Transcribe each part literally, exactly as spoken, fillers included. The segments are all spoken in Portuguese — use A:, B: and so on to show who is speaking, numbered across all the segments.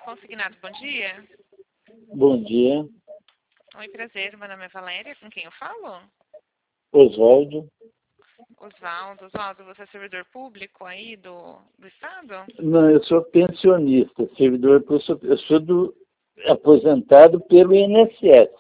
A: Consignado, bom dia.
B: Bom dia,
A: Oi, prazer, meu nome é Valéria, com quem eu falo?
B: Oswaldo.
A: Oswaldo. Oswaldo, você é servidor público aí do, do Estado?
B: Não, eu sou pensionista, servidor, eu sou, eu sou do, aposentado pelo I N S S.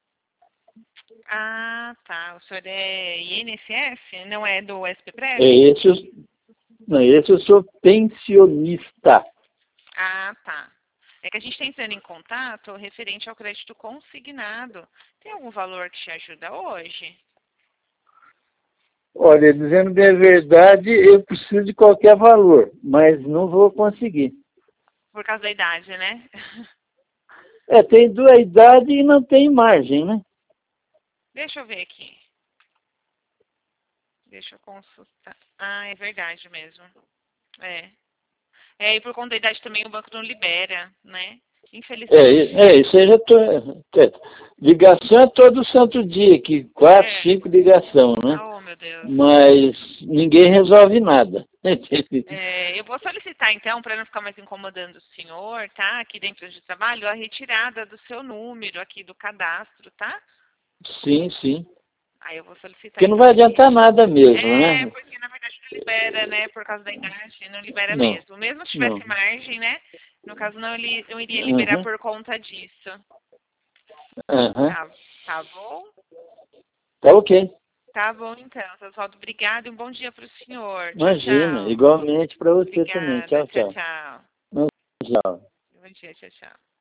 A: Ah, tá. O senhor é I N S S? Não é do
B: É
A: SPPrev?
B: esse, eu- não, esse eu sou pensionista.
A: Ah, tá. É que a gente está entrando em contato referente ao crédito consignado. Tem algum valor que te ajuda hoje?
B: Olha, dizendo bem a verdade, eu preciso de qualquer valor, mas não vou conseguir.
A: Por causa da idade, né?
B: É, tem duas idade e não tem margem, né?
A: Deixa eu ver aqui. Deixa eu consultar. Ah, é verdade mesmo. É. É, e por conta da idade também o banco não libera, né?
B: É,
A: Infelizmente.
B: é isso aí já tô, é, ligação é todo santo dia, que quatro,
A: É.
B: cinco ligação, né?
A: Oh, meu Deus.
B: Mas ninguém resolve nada.
A: É, eu vou solicitar, então, para não ficar mais incomodando o senhor, tá? Aqui dentro de trabalho, a retirada do seu número aqui do cadastro, tá?
B: Sim, sim.
A: Aí eu vou solicitar,
B: Porque não
A: então,
B: vai
A: aqui.
B: adiantar nada mesmo,
A: É,
B: né?
A: porque na verdade não libera, né? Por causa da idade, não libera
B: Não,
A: mesmo. Mesmo se
B: não.
A: tivesse margem, né? No caso, não, ele não iria liberar
B: Uhum,
A: por conta disso.
B: uhum.
A: Tá, tá bom?
B: Tá ok.
A: Tá bom, então. Oswaldo, obrigado e um bom dia para o senhor. Tchau,
B: Imagina,
A: tchau.
B: igualmente para você também.
A: Obrigada.
B: Tchau,
A: Tchau,
B: tchau.
A: tchau.
B: Tchau.
A: Bom dia, tchau, tchau.